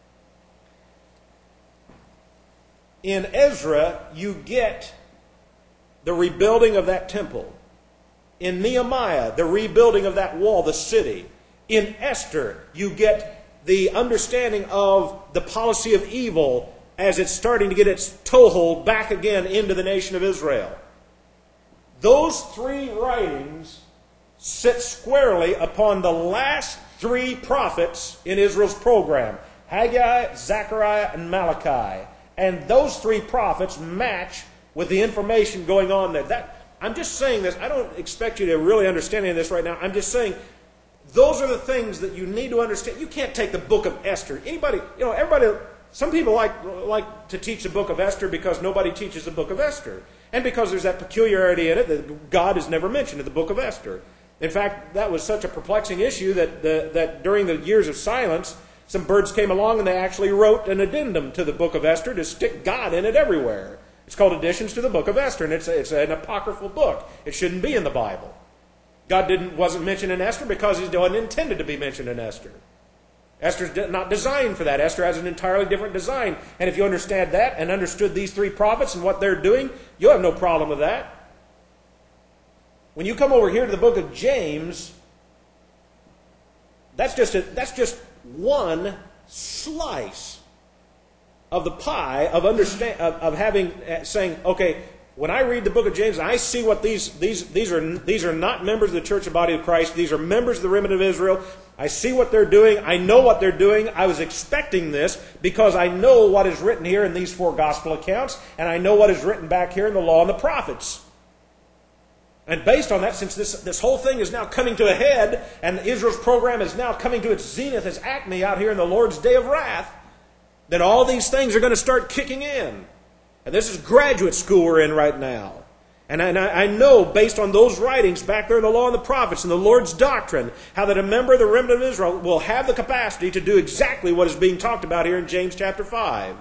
In Ezra, you get the rebuilding of that temple. In Nehemiah, the rebuilding of that wall, the city. In Esther, you get the understanding of the policy of evil as it's starting to get its toehold back again into the nation of Israel. Those three writings sit squarely upon the last three prophets in Israel's program: Haggai, Zechariah, and Malachi. And those three prophets match with the information going on there. I'm just saying this. I don't expect you to really understand any of this right now. I'm just saying those are the things that you need to understand. You can't take the book of Esther. Everybody, some people like to teach the book of Esther because nobody teaches the book of Esther. And because there's that peculiarity in it that God is never mentioned in the book of Esther. In fact, that was such a perplexing issue that during the years of silence, some birds came along and they actually wrote an addendum to the book of Esther to stick God in it everywhere. It's called Additions to the Book of Esther, and it's an apocryphal book. It shouldn't be in the Bible. God wasn't mentioned in Esther because he wasn't intended to be mentioned in Esther. Esther's not designed for that. Esther has an entirely different design. And if you understand that and understood these three prophets and what they're doing, you'll have no problem with that. When you come over here to the book of James, that's just one slice of the pie of saying, okay, when I read the book of James, I see what these are not members of the church and body of Christ. These are members of the remnant of Israel. I see what they're doing. I know what they're doing. I was expecting this because I know what is written here in these four gospel accounts, and I know what is written back here in the law and the prophets. And based on that, since this whole thing is now coming to a head, and Israel's program is now coming to its zenith, its acme out here in the Lord's day of wrath, then all these things are going to start kicking in. And this is graduate school we're in right now. And I know, based on those writings back there in the law and the prophets and the Lord's doctrine, how that a member of the remnant of Israel will have the capacity to do exactly what is being talked about here in James chapter 5.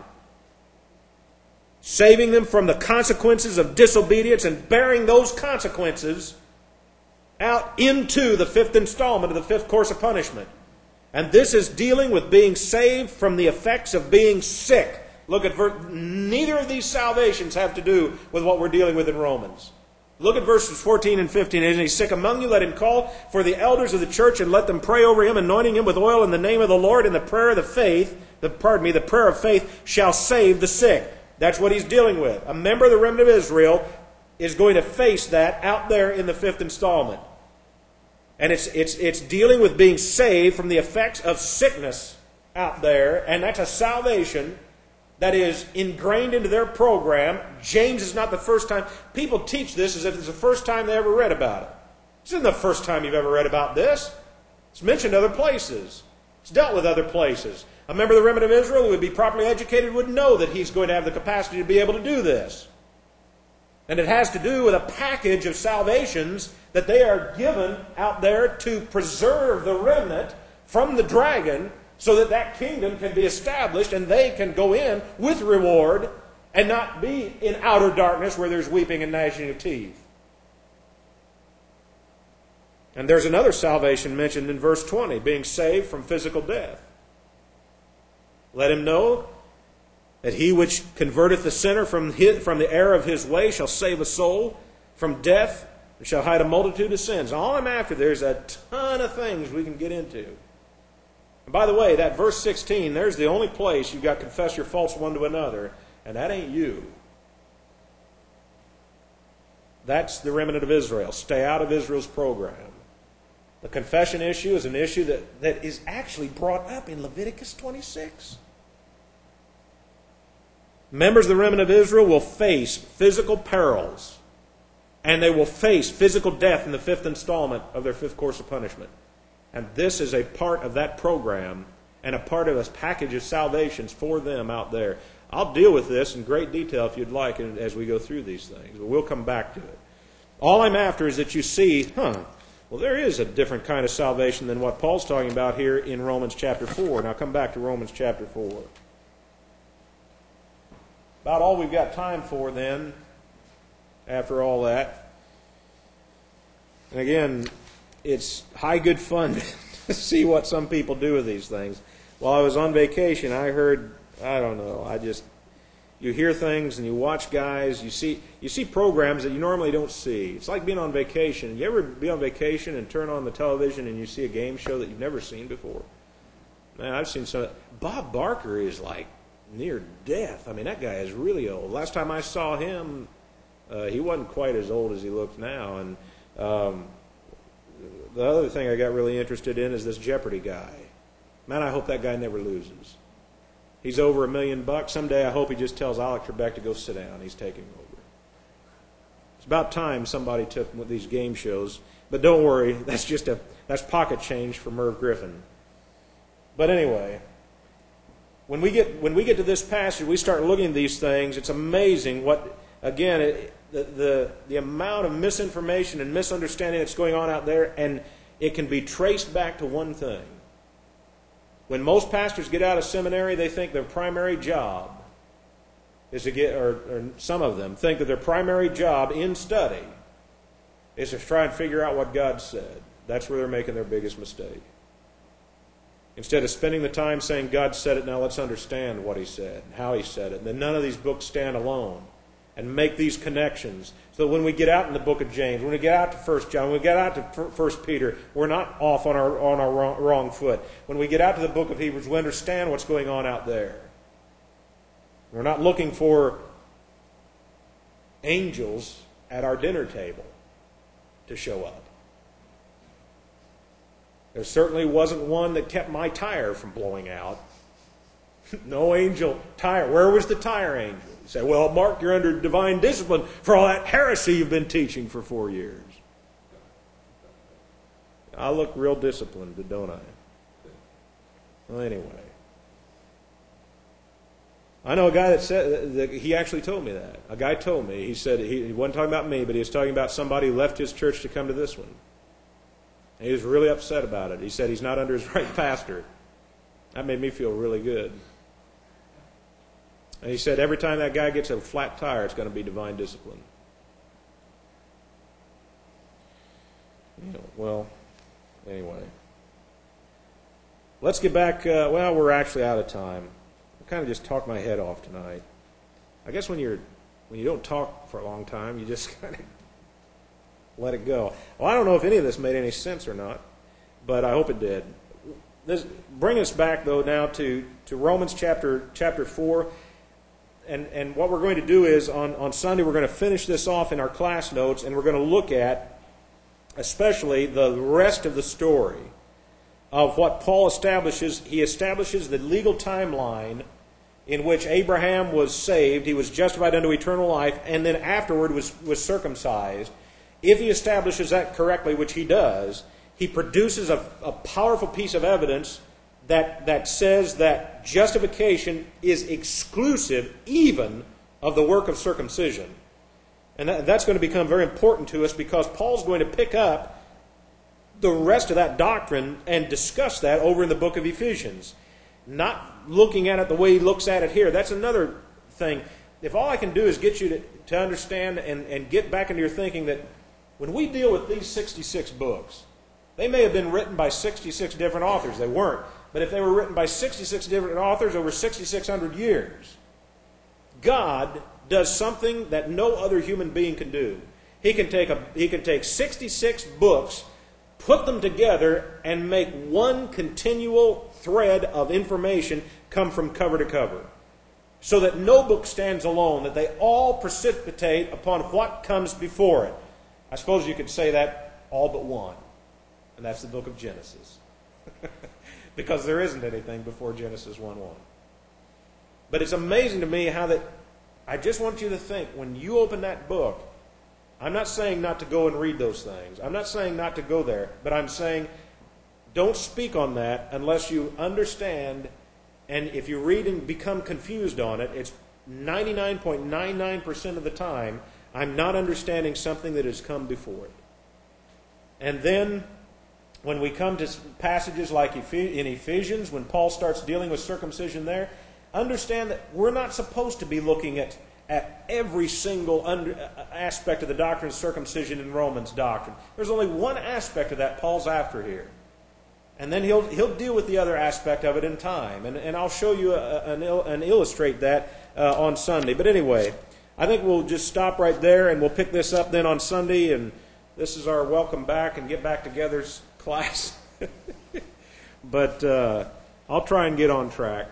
Saving them from the consequences of disobedience and bearing those consequences out into the fifth installment of the fifth course of punishment. And this is dealing with being saved from the effects of being sick. Look at neither of these salvations have to do with what we're dealing with in Romans. Look at verses 14 and 15. Is he sick among you? Let him call for the elders of the church and let them pray over him, anointing him with oil in the name of the Lord. And the prayer of faith shall save the sick. That's what he's dealing with. A member of the remnant of Israel is going to face that out there in the fifth installment. And it's dealing with being saved from the effects of sickness out there. And that's a salvation that is ingrained into their program. James is not the first time. People teach this as if it's the first time they ever read about it. This isn't the first time you've ever read about this. It's mentioned other places. It's dealt with other places. A member of the remnant of Israel who would be properly educated would know that he's going to have the capacity to be able to do this. And it has to do with a package of salvations that they are given out there to preserve the remnant from the dragon, so that that kingdom can be established and they can go in with reward and not be in outer darkness where there's weeping and gnashing of teeth. And there's another salvation mentioned in verse 20, being saved from physical death. Let him know that he which converteth the sinner from the error of his way shall save a soul from death and shall hide a multitude of sins. All I'm after, there's a ton of things we can get into. And by the way, that verse 16, there's the only place you've got to confess your faults one to another, and that ain't you. That's the remnant of Israel. Stay out of Israel's program. The confession issue is an issue that is actually brought up in Leviticus 26. Members of the remnant of Israel will face physical perils, and they will face physical death in the fifth installment of their fifth course of punishment. And this is a part of that program and a part of a package of salvations for them out there. I'll deal with this in great detail if you'd like as we go through these things, but we'll come back to it. All I'm after is that you see, well, there is a different kind of salvation than what Paul's talking about here in Romans chapter 4. Now come back to Romans chapter 4. About all we've got time for then, after all that. And again, it's high good fun to see what some people do with these things. While I was on vacation, I heard, you hear things and you watch guys, you see programs that you normally don't see. It's like being on vacation. You ever be on vacation and turn on the television and you see a game show that you've never seen before? Man, I've seen some. Bob Barker is like near death. I mean, that guy is really old. Last time I saw him, he wasn't quite as old as he looks now. And the other thing I got really interested in is this Jeopardy guy. Man, I hope that guy never loses. He's over $1 million. Someday I hope he just tells Alex Trebek to go sit down. He's taking over. It's about time somebody took one of these game shows. But don't worry, that's pocket change for Merv Griffin. But anyway, when we get to this passage, we start looking at these things. It's amazing what, again, the amount of misinformation and misunderstanding that's going on out there, and it can be traced back to one thing. When most pastors get out of seminary, they think their primary job is to get, or some of them think that their primary job in study is to try and figure out what God said. That's where they're making their biggest mistake. Instead of spending the time saying, God said it, now let's understand what He said and how He said it. And then none of these books stand alone. And make these connections. So when we get out in the book of James, when we get out to 1 John, when we get out to 1 Peter, we're not off on our wrong foot. When we get out to the book of Hebrews, we understand what's going on out there. We're not looking for angels at our dinner table to show up. There certainly wasn't one that kept my tire from blowing out. No angel tire. Where was the tire angel? You say, well, Mark, you're under divine discipline for all that heresy you've been teaching for 4 years. I look real disciplined, don't I? Well, anyway. I know a guy that said, that he actually told me that. A guy told me, he said, he wasn't talking about me, but he was talking about somebody who left his church to come to this one. And he was really upset about it. He said he's not under his right pastor. That made me feel really good. And he said every time that guy gets a flat tire, it's going to be divine discipline. Well, anyway. Let's get back. Well, we're actually out of time. I kind of just talked my head off tonight. I guess when you don't talk for a long time, you just kind of let it go. Well, I don't know if any of this made any sense or not, but I hope it did. Bring us back, though, now to Romans chapter 4. And what we're going to do is, on Sunday, we're going to finish this off in our class notes, and we're going to look at, especially, the rest of the story of what Paul establishes. He establishes the legal timeline in which Abraham was saved, he was justified unto eternal life, and then afterward was circumcised. If he establishes that correctly, which he does, he produces a powerful piece of evidence that says that justification is exclusive even of the work of circumcision. And that's going to become very important to us, because Paul's going to pick up the rest of that doctrine and discuss that over in the book of Ephesians. Not looking at it the way he looks at it here. That's another thing. If all I can do is get you to understand and get back into your thinking that when we deal with these 66 books, they may have been written by 66 different authors. They weren't. But if they were written by 66 different authors over 6,600 years, God does something that no other human being can do. He can take 66 books, put them together, and make one continual thread of information come from cover to cover. So that no book stands alone, that they all precipitate upon what comes before it. I suppose you could say that all but one. And that's the book of Genesis. Because there isn't anything before Genesis 1:1. But it's amazing to me how that, I just want you to think, when you open that book, I'm not saying not to go and read those things. I'm not saying not to go there. But I'm saying don't speak on that unless you understand, and if you read and become confused on it, it's 99.99% of the time I'm not understanding something that has come before it. And then when we come to passages like in Ephesians, when Paul starts dealing with circumcision there, understand that we're not supposed to be looking at every single aspect of the doctrine of circumcision in Romans doctrine. There's only one aspect of that Paul's after here. And then he'll deal with the other aspect of it in time. And I'll show you and illustrate that on Sunday. But anyway, I think we'll just stop right there, and we'll pick this up then on Sunday. And this is our welcome back and get back together class. But I'll try and get on track.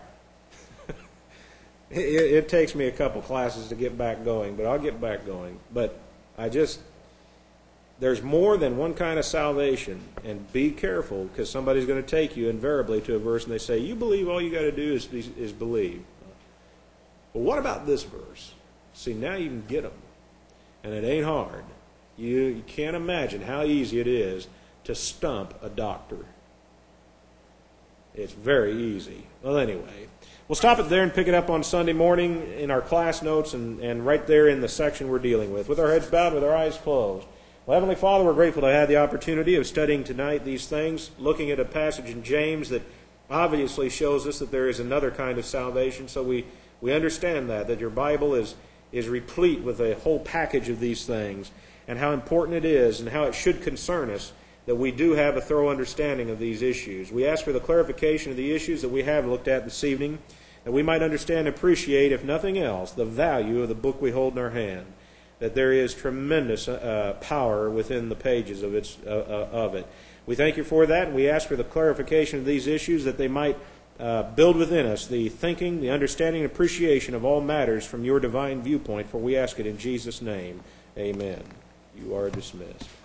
It takes me a couple classes to get back going, but I'll get back going. But there's more than one kind of salvation, and be careful, because somebody's going to take you invariably to a verse and they say, you believe, all you got to do is believe. But what about this verse? See, now you can get them, and it ain't hard. You can't imagine how easy it is to stump a doctor. It's very easy. Well, anyway, we'll stop it there and pick it up on Sunday morning in our class notes and right there in the section we're dealing with our heads bowed, with our eyes closed. Well, Heavenly Father, we're grateful to have the opportunity of studying tonight these things, looking at a passage in James that obviously shows us that there is another kind of salvation. So we understand that your Bible is replete with a whole package of these things, and how important it is and how it should concern us that we do have a thorough understanding of these issues. We ask for the clarification of the issues that we have looked at this evening, that we might understand and appreciate, if nothing else, the value of the book we hold in our hand, that there is tremendous power within the pages of it. We thank you for that, and we ask for the clarification of these issues, that they might build within us the thinking, the understanding, and appreciation of all matters from your divine viewpoint, for we ask it in Jesus' name. Amen. You are dismissed.